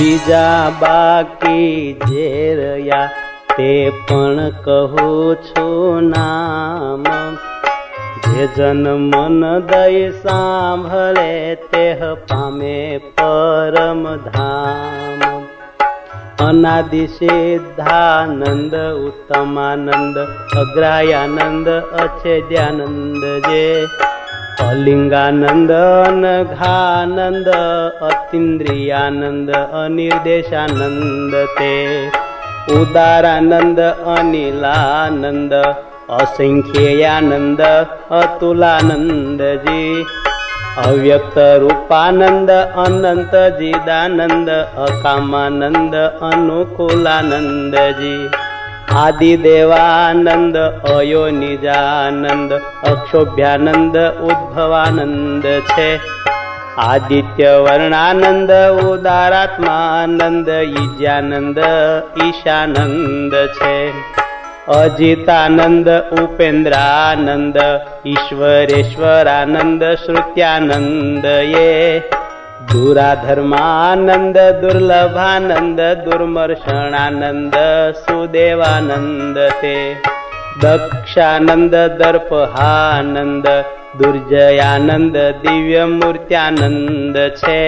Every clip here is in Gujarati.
બીજા બાકી જે રહ્યા તે પણ કહું છું નામ. જે જન મન દઈ સાંભળે તે પામે પરમ ધામ. અનાદિ સિદ્ધાનંદ ઉત્તમાનંદ અગ્રાયાનંદ અછેદ્યાનંદ જે અલિંગાનંદ અનઘાનંદ અતિન્દ્રિયાનંદ અનિર્દેશાનંદ તે ઉદારાનંદ અનિલાનંદ અસંખ્યેયાનંદ અતુલાનંદજી અવ્યક્ત રૂપાનંદ અનંત જીદાનંદ અકામાનંદ અનુકૂલાનંદજી આદિદેવાનંદ અયોનિજાનંદ અક્ષોભ્યાનંદ ઉદ્ભવાનંદ છે. આદિત્ય વર્ણાનંદ ઉદારાત્માનંદ ઈજાનંદ ઈશાનંદ છે. અજિતાનંદ ઉપેન્દ્રાનંદ ઈશ્વરેશ્વરાનંદ શ્રુત્યાનંદ યે દુરાધર્માનંદ દુર્લભાનંદ દુર્મર્ષણાનંદ સુદેવાનંદ તે દક્ષાનંદ દર્પહાનંદ દુર્જયાનંદ દિવ્યમૂર્ત્યાનંદ છે.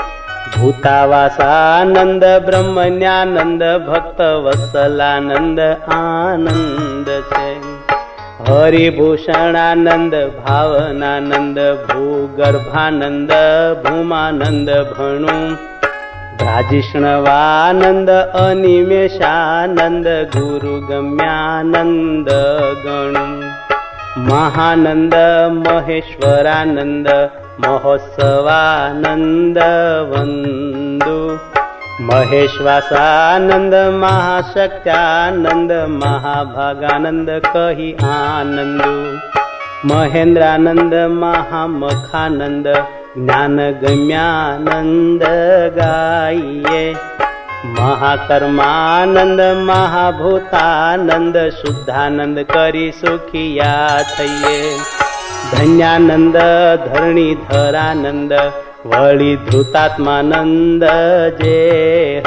ભૂતાવાસાનંદ બ્રહ્મન્યાનંદ ભક્તવત્સલાનંદ આનંદ છે. હરિભૂષણાનંદ ભાવનાનંદ ભૂગર્ભાનંદ ભૂમાનંદ ભણુ રાજીષ્ણવાનંદ અનિમેષાનંદ ગુરુગમ્યાનંદ ગણુ મહાનંદ મહેશ્વરાનંદ મહોત્સવાનંદ વંદુ મહેશ્વાસાનંદ મહાશક્ત્યાનંદ મહાભાગાનંદ કહી આનંદુ મહેન્દ્રાનંદ મહામખાનંદ જ્ઞાનગમ્યાનંદ ગાઈએ મહાકર્માનંદ મહાભૂતાનંદ શુદ્ધાનંદ કરી સુખિયા થઈએ. ધન્યાનંદ ધરણીધરાનંદ વળી ધૃતાત્માનંદ જેહ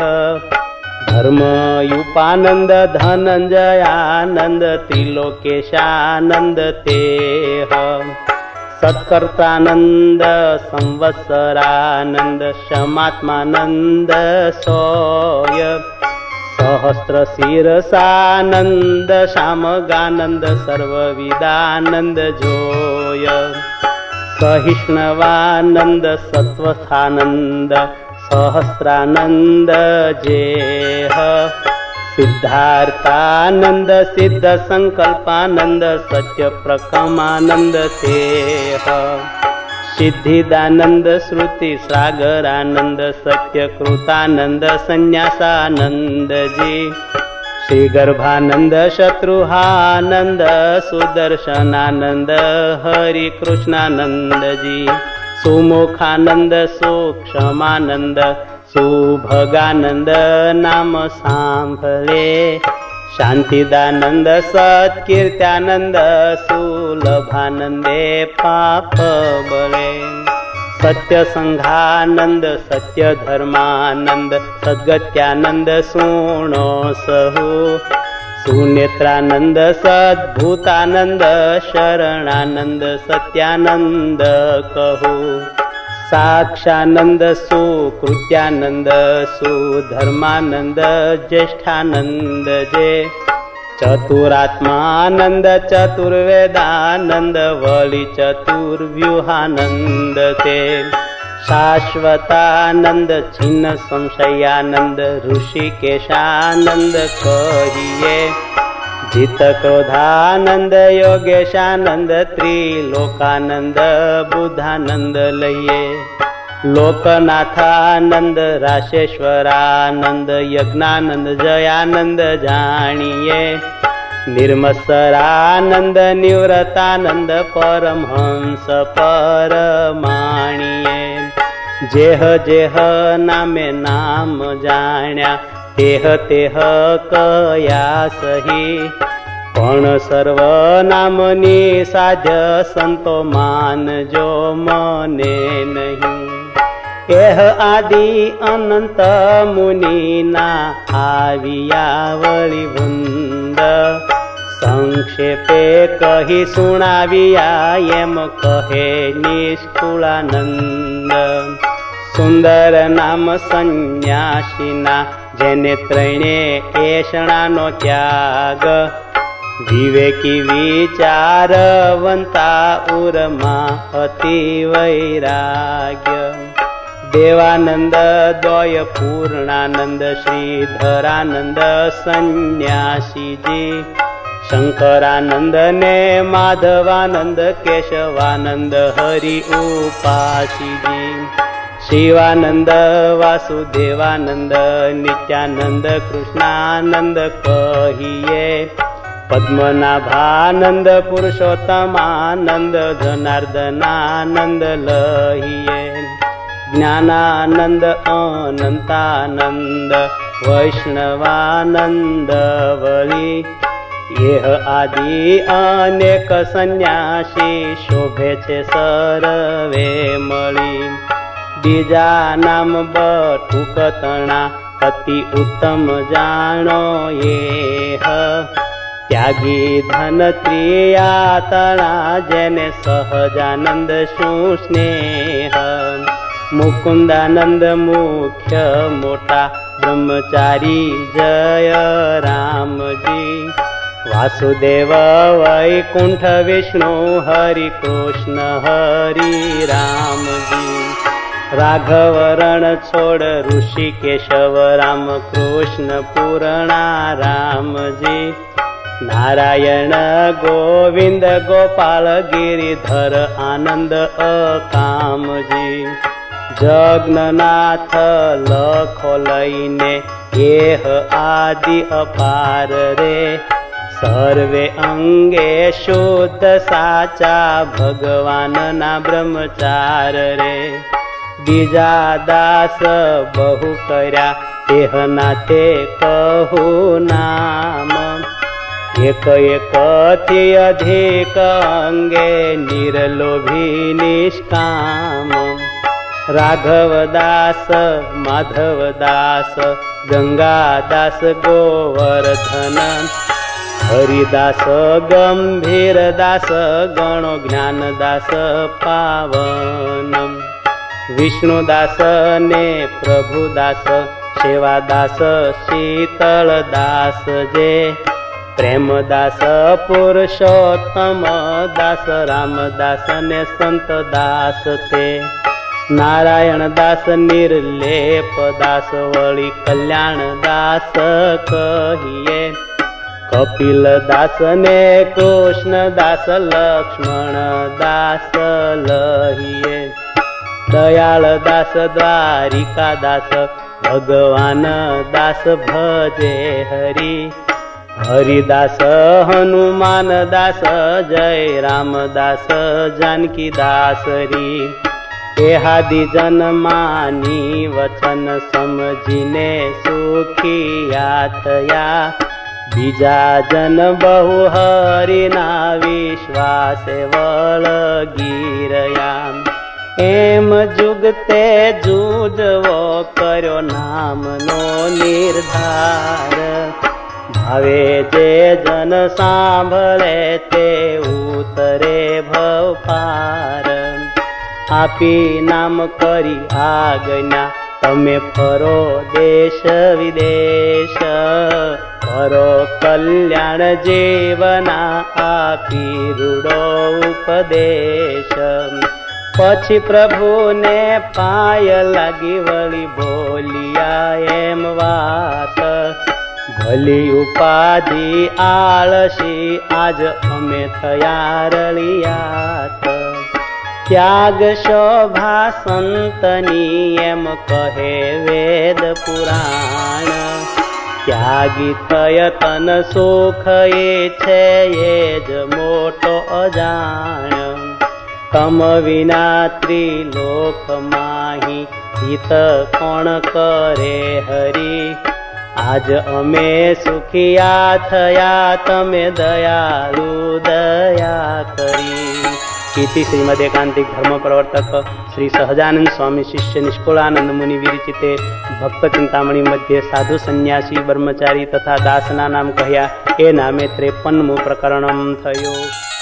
ધર્મયુપાનંદ ધનંજયાનંદ ત્રિલોકેશાનંદ તેહ સત્કર્તાનંદ સંવત્સરાનંદ શમાત્માનંદ સોય સહસ્ત્ર શિરસાનંદ શામગાનંદ સર્વવિદાનંદ જોય સહિષ્ણવાનંદ સત્વસ્થાનંદ સહસ્રાનંદ જેહ સિદ્ધાર્થાનંદ સિદ્ધ સંકલ્પાનંદ સત્ય પ્રકમાનંદ તેહ સિદ્ધિદાનંદ શ્રુતિ સાગરાનંદ સત્યકૃતાનંદ સંન્યાસાનંદજી શ્રી ગર્ભાનંદ શત્રુહાનંદ સુદર્શનાનંદ હરિકૃષ્ણાનંદજી સુમુખાનંદ સૂક્ષ્માનંદ સુભગાનંદ નામ સાંભળે શાંતિદાનંદ સત્કીર્ત્યાનંદ સુલભાનંદે પાપ બળે સત્ય સંઘાનંદ સત્ય ધર્માનંદ સદગત્યાનંદ સુણો સહુ સુનેત્રાનંદ સદભૂતાનંદ શરણાનંદ સત્યાનંદ કહુ સાક્ષાનંદ સુકૃત્યાનંદ સુધર્માનંદ જ્યેષ્ઠાનંદ જે ચતુરાત્માનંદ ચતુર્વેદાનંદ વળી ચતુર્વ્યુહાનંદ તે શાશ્વતાનંદ છિન્ન સંશયાનંદ ઋષિકેશાનંદ કહીએ જીત ક્રોધાનંદ યોગેશાનંદ ત્રિલોકાનંદ બુદ્ધાનંદ લઈએ લોકનાથાનંદ રાશેશ્વરાનંદ યજ્ઞાનંદ જયાનંદ જાણીએ નિર્મત્સરાનંદ નિવૃતાનંદ પરમહંસ પરમાણીએ જેહ જેહ નામે નામ જાણ્યા તેહ તેહ કયા સહી પણ સર્વ નામની સાજ સંતો માનજો મને નહીં એહ આદિ અનંત મુનિના આવ્યા વળી વૃંદ, સંક્ષેપે કહી સુણાવ્યા એમ કહે નિષ્કુળાનંદ. સુંદર નામ સંન્યાસીના જેને ત્રણે એષણાનો ત્યાગ, વિવેકી વિચારવંતા ઉરમાં અતિ વૈરાગ્ય. દેવાનંદ દ્વય પૂર્ણાનંદ શ્રીધરાનંદ સંન્યાસીજી, શંકરાનંદ ને માધવાનંદ કેશવાનંદ હરિ ઉપાસીજી. શિવાનંદ વાસુદેવાનંદ નિત્યાનંદ કૃષ્ણાનંદ કહીએ, પદ્મનાભાનંદ પુરુષોત્તમાનંદ જનાર્દનાનંદ લહીએ. જ્ઞાનાનંદ અનંતાનંદ વૈષ્ણવાનંદ વળી, એહ આદિ અનેક સંન્યાસી શોભે છે સર્વે મળી. બીજા નામ બટુકતણા અતિ ઉત્તમ જાણો એહ, ત્યાગી ધન ત્રિયાતણા જેને સહજાનંદ શું સ્નેહ. મુકુંદાનંદ મુખ્ય મોટા બ્રહ્મચારી જય રામજી. વાસુદેવ વૈકુંઠ વિષ્ણુ હરિ કૃષ્ણ હરિ રામજી. રાઘવ રણ છોડ ઋષિ કેશવ રામ કૃષ્ણ પૂર્ણા રામજી. નારાયણ ગોવિંદ ગોપાલ ગિરિધર આનંદ અકામજી. જગન્નાથ લખો લઈને એહ આદિ અપાર રે, સર્વે અંગે શુદ્ધ સાચા ભગવાનના બ્રહ્મચાર રે. બીજા દાસ બહુ કર્યા તેહના તે કહું નામ, એક એક થી અધિક અંગે નિર્લોભી નિષ્કામ. રાઘવદાસ માધવદાસ ગંગાદાસ ગોવર્ધન, હરિદાસ ગંભીરદાસ ગણો જ્ઞાનદાસ પાવન. વિષ્ણુદાસ ને પ્રભુદાસ સેવાદાસ શીતળદાસ જે, પ્રેમદાસ પુરુષોત્તમ દાસ રામદાસ ને સંતદાસ તે. નારાયણદાસ નિર્લેપ દાસ વળી કલ્યાણદાસ કહીએ, કપિલદાસ ને કૃષ્ણદાસ લક્ષ્મણદાસ લહીએ. દયાળદાસ દ્વારિકાદાસ ભગવાન દાસ ભજે હરી, હરિદાસ હનુમાન દાસ જય રામદાસ જાનકી દાસ રી. એહાદિ જન માની વચન સમજીને સુખિયા થયા, બીજા જન બહુ હરિના વિશ્વાસે વળગી રહ્યા. એમ જુગતે જુજવો કર્યો નામનો નિર્ધાર, ભાવે જે જન સાંભળે તે ઉતરે ભવ પાર. આપી નામ કરી આજ્ઞા તમે ફરો દેશ વિદેશ, કરો કલ્યાણ જીવના આપી રૂડો ઉપદેશ. પછી પ્રભુને પાય લાગી વળી બોલિયા એમ વાત, ભલી ઉપાધિ આળસી આજ અમે થયા રળિયાત. ત્યાગ શોભા સંતની એમ કહે વેદ પુરાણ, ત્યાગી થય તન સુખ એ છે એ જ મોટો અજાણ. તમ વિના ત્રિલોક માહી હિત કોણ કરે હરી, આજ અમે સુખિયા થયા તમે દયાળુ દયા કરી. इति श्रीमद् एकांतिक धर्म प्रवर्तक श्री सहजानंद स्वामी शिष्य निष्कुलानंद मुनि विरचिते भक्त चिंतामणि मध्ये साधु सन्यासी ब्रह्मचारी तथा दासना नाम कहया ए नामे 53मुं प्रकरणम थयो।